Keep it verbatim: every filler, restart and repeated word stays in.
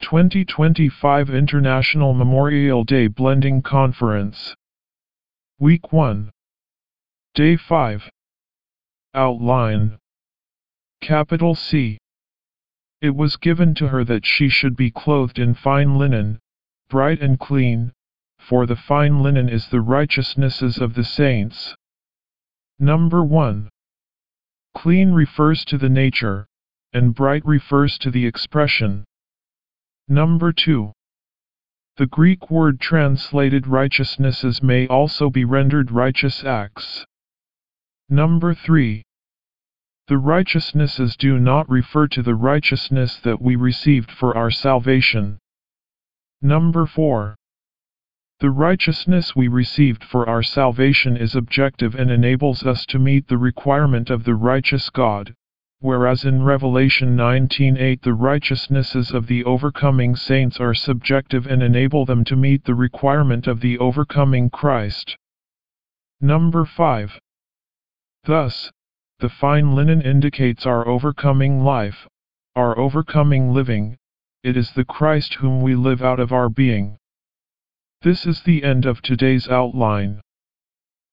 twenty twenty-five International Memorial Day Blending Conference. Week one. Day five. Outline. Capital C. It was given to her that she should be clothed in fine linen, bright and clean, for the fine linen is the righteousnesses of the saints. Number one. Clean refers to the nature, and bright refers to the expression. Number two. The Greek word translated righteousnesses may also be rendered righteous acts. Number three. The righteousnesses do not refer to the righteousness that we received for our salvation. Number four. The righteousness we received for our salvation is objective and enables us to meet the requirement of the righteous God, whereas in Revelation nineteen eight the righteousnesses of the overcoming saints are subjective and enable them to meet the requirement of the overcoming Christ. Number five. Thus, the fine linen indicates our overcoming life, our overcoming living. It is the Christ whom we live out of our being. This is the end of today's outline.